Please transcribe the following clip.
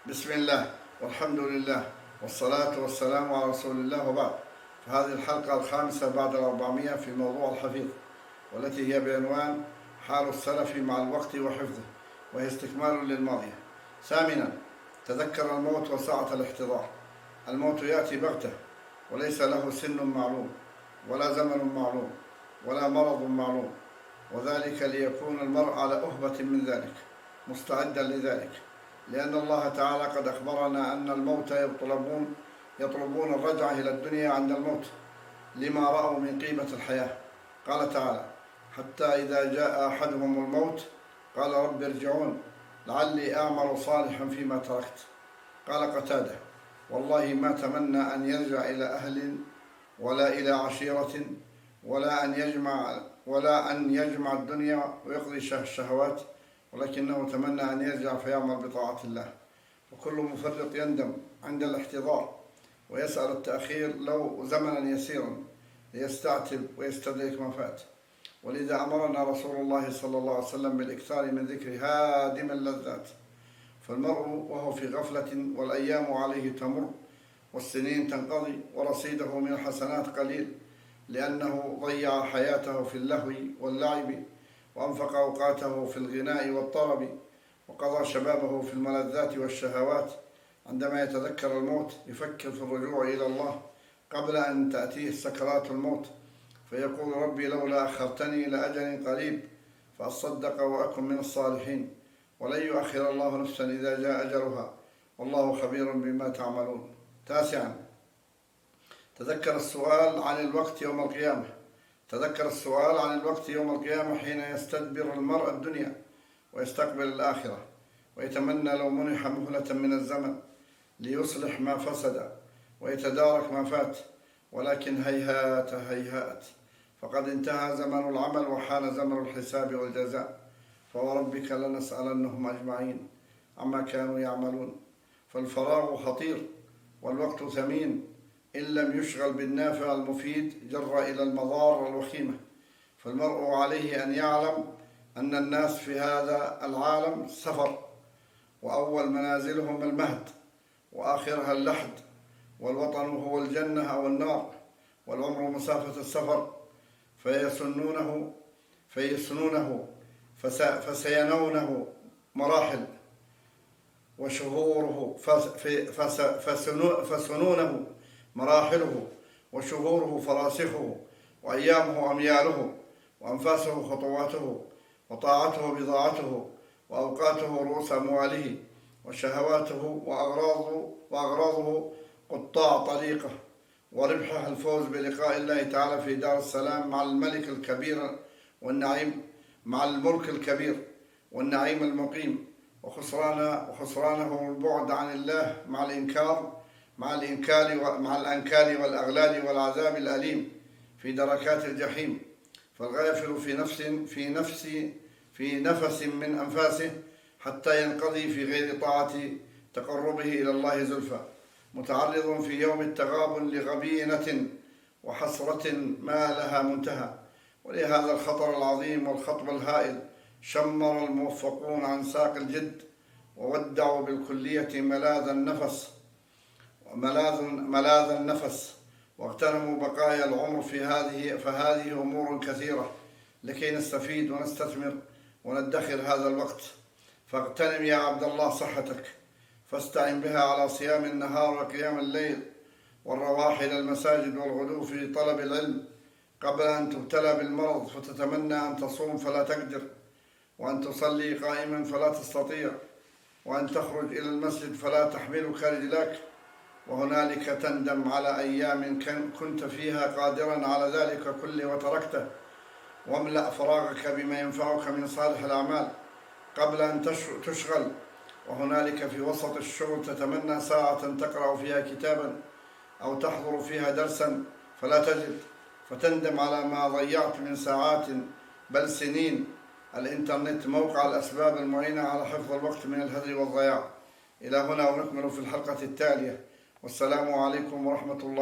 بسم الله والحمد لله والصلاة والسلام على رسول الله، وبعد. فهذه الحلقة الخامسة بعد 400 في موضوع الحفيظ، والتي هي بعنوان حال السلف مع الوقت وحفظه، وهي استكمال للماضية. ثامنا، تذكر الموت وساعة الاحتضار. الموت يأتي بغتة، وليس له سن معلوم ولا زمن معلوم ولا مرض معلوم، وذلك ليكون المرء على أهبة من ذلك مستعدا لذلك، لأن الله تعالى قد أخبرنا أن الموت يطلبون الرجعة إلى الدنيا عند الموت لما رأوا من قيمة الحياة. قال تعالى: حتى إذا جاء أحدهم الموت قال رب ارجعون لعلي أعمل صالحا فيما تركت. قال قتادة: والله ما تمنى أن يرجع إلى أهل ولا إلى عشيرة ولا أن يجمع الدنيا ويقضي الشهوات، ولكنه تمنى أن يرجع فيعمل بطاعة الله. وكل مفرط يندم عند الاحتضار ويسأل التأخير لو زمنا يسيرا ليستعتب ويستدرك ما فات. ولذا أمرنا رسول الله صلى الله عليه وسلم بالإكثار من ذكر هادم اللذات. فالمرء وهو في غفلة والأيام عليه تمر والسنين تنقضي ورصيده من الحسنات قليل، لأنه ضيع حياته في اللهو واللعب، وأنفق أوقاته في الغناء والطرب، وقضى شبابه في الملذات والشهوات. عندما يتذكر الموت يفكر في الرجوع إلى الله قبل أن تأتيه سكرات الموت، فيقول: ربي لولا أخرتني إلى أجل قريب فأصدق وأكن من الصالحين. ولن يؤخر الله نفسا إذا جاء أجلها، والله خبير بما تعملون. تاسعا، تذكر السؤال عن الوقت يوم القيامة. تذكر السؤال عن الوقت يوم القيامة حين يستدبر المرء الدنيا ويستقبل الآخرة، ويتمنى لو منح مهلة من الزمن ليصلح ما فسد ويتدارك ما فات، ولكن هيهات هيهات، فقد انتهى زمن العمل وحان زمن الحساب والجزاء. فوربك لنسألنهم أجمعين عما كانوا يعملون. فالفراغ خطير والوقت ثمين، إن لم يشغل بالنافع المفيد جر إلى المضار الوخيمة. فالمرء عليه أن يعلم أن الناس في هذا العالم سفر، وأول منازلهم المهد وآخرها اللحد، والوطن هو الجنة أو النار، والعمر مسافة السفر. فسينونه مراحل، وشهوره فسنونه مراحله، وشهوره فراسخه، وأيامه أمياله، وأنفاسه خطواته، وطاعته بضاعته، وأوقاته رؤوس أمواله، وشهواته وأغراضه قطاع طريقه، وربحها الفوز بلقاء الله تعالى في دار السلام مع الملك الكبير والنعيم، مع الملك الكبير والنعيم المقيم، وخسرانه البعد عن الله مع الأنكال والأغلال والعذاب الأليم في دركات الجحيم. فالغافل في نفس من أنفاسه حتى ينقضي في غير طاعة تقربه إلى الله زلفى، متعرض في يوم التغابن لغبينة وحسرة ما لها منتهى. ولهذا الخطر العظيم والخطب الهائل شمر الموفقون عن ساق الجد، وودعوا بالكلية ملاذ النفس، واغتنموا بقايا العمر فهذه أمور كثيرة لكي نستفيد ونستثمر وندخر هذا الوقت. فاغتنم يا عبد الله صحتك، فاستعن بها على صيام النهار وقيام الليل والرواح إلى المساجد والغدو في طلب العلم، قبل أن تبتلى بالمرض فتتمنى أن تصوم فلا تقدر، وأن تصلي قائما فلا تستطيع، وأن تخرج إلى المسجد فلا تحملك رجلاك، وهنالك تندم على أيام كنت فيها قادرا على ذلك كله وتركته. واملأ فراغك بما ينفعك من صالح الأعمال قبل أن تشغل، وهنالك في وسط الشغل تتمنى ساعة تقرأ فيها كتابا أو تحضر فيها درسا فلا تجد، فتندم على ما ضيعت من ساعات بل سنين. الإنترنت موقع الأسباب المعينة على حفظ الوقت من الهدر والضياع. إلى هنا ونكمل في الحلقة التالية، والسلام عليكم ورحمة الله.